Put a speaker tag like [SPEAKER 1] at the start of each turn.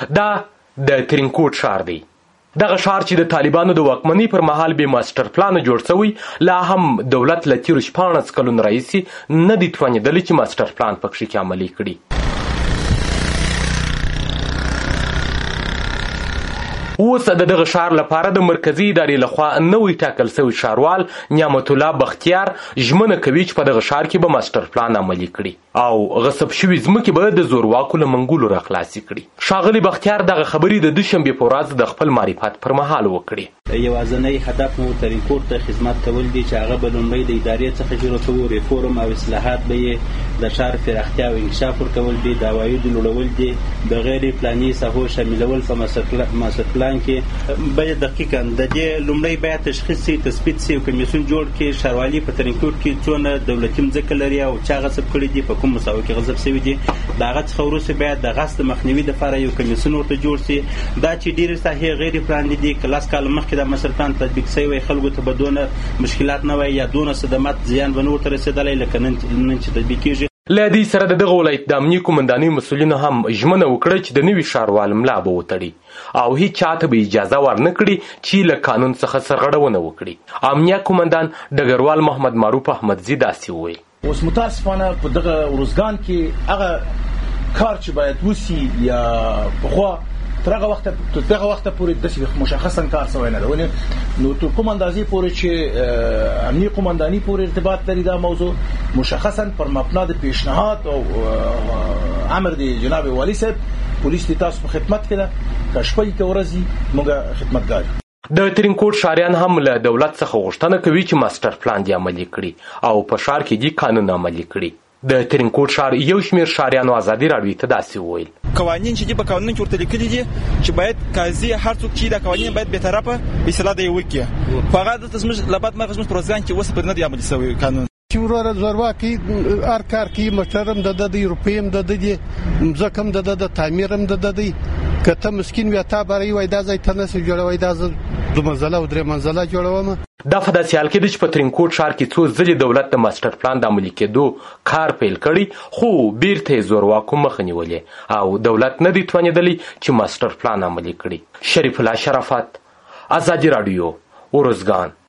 [SPEAKER 1] دا د ترینکوټ ښار دی. دغه ښار چې د طالبانو د واکمنۍ پر مهال بې ماسټر پلانه جوړ شوی، لا هم دولت له تېرو 14 کلونو راهیسې نه دی توانېدلی چې ماسټر پلان په کښې کې عملي کړي. اوس د دغه ښار لپاره د مرکزي ادارې لخوا نوی ټاکل شوی ښاروال نعمت الله بختیار ژمنه کوي چې په دغه ښار کې به ماسټر پلان عملي کړي او غصب شوي ځمکې به د زورواکو له منګولو راخلاصې کړي. ښاغلي بختیار دغه خبرې د دوشنبې په ورځ د خپل معرفت پر مهال وکړي.
[SPEAKER 2] یوازینی هدف مو ترینکوټ ته خدمت کول دي چې هغه به لومړی د ادارې څخه شروع کوو، ریفورم او اصلاحات به یې د ښار پراختیا او انکشاف ورکول دي، د عوایدو لوړول دي، د غیر پلاني ساحو شاملول په ماسټر پلان کې باید دقیقاً د دې لومړی باید تشخیص سي، تثبیت سي او کمیسیون جوړ کړي ښاروالي په ترینکوټ کې څونه دولتي مځکه لري او چا غصب کړي دي، په کوم مساوي کې غصب شوي دي. د هغه څخه وروسته باید د غصب مخنیوي دپاره یو کمیسیون ورته جوړ سي. دا چې ډېرې ساحې غیر پلاني دي، که 10 کاله مخکې دا ماسټر پلان تطبیق شوی وای، خلکو ته به دونه مشکلات نه وای یا دونه صدمات زیان به نه ورته رسېدلی لکه نن چې تطبیق کېږي.
[SPEAKER 1] له دې سره د دغه ولایت د امنیې قومندانۍ مسؤلینو هم ژمنه وکړه چې د نوي ښاروال ملا به وتړي او هیڅ چاته به اجازه ورنه کړي چې له قانون څخه سرغړونه وکړي. امنیه قومندان ډګروال محمد معروف احمدزي داسې وویل:
[SPEAKER 3] اوس متاسفانه په دغه ارزګان کې هغه کار چې باید وسي یا پخوا تر هغه وخته پورې داسې مشخصا کار شوی نه ده. نو تر کوم اندازې پورې چې امنیه قومنداني پورې ارتباط لري دا موضوع، مشخصا پر مبنا د پیشنهاد او امر دی جناب والی صاحب، پولیس د تاسو په خدمت کې ده، که شپه که ورځ موږ خدمتګار یو.
[SPEAKER 1] د ترینکوټ ښاریان هم له دولت څخه غوښتنه کوي چې ماسټر پلان دې عملي کړي او په ښار کې دې قانون عملي کړي. د ترینکوټ ښار یو شمېر ښاریانو ازادي راډیو ته داسې وویل:
[SPEAKER 4] قوانین چې دي په قانون کې ورته لیکلي دي چې باید قاضي هر څوک چې دا قوانین باید بېطرفه فیصله دی وکړي. خو هغه دلته زموږ له بد مرغه زموږ په ورځګان کې اوس پرې نه دی عملي شوی قانون.
[SPEAKER 5] چې وروره زورواکي هر کار کوي، موټر هم د ده دی، روپۍ هم د ده دي، مځکه هم د ده د تعمیر هم د ده دی. که ته مسکین وي تا بری وای دا ځای ته نسې جوړوی، دا زه 2 منزله او 3 منزله جوړوم.
[SPEAKER 1] دا په داسې حال کې ده چې په ترینکوټ ښار کې څو ځلې دولت د ماسټر پلان د عملي کېدو کار پیل کړی، خو بیرته یې زورواکو مخه نیولې او دولت نه دی توانېدلی چې ماسټر پلان عملي کړي. شریف الله شرافت، ازادي راډیو، ارزګان.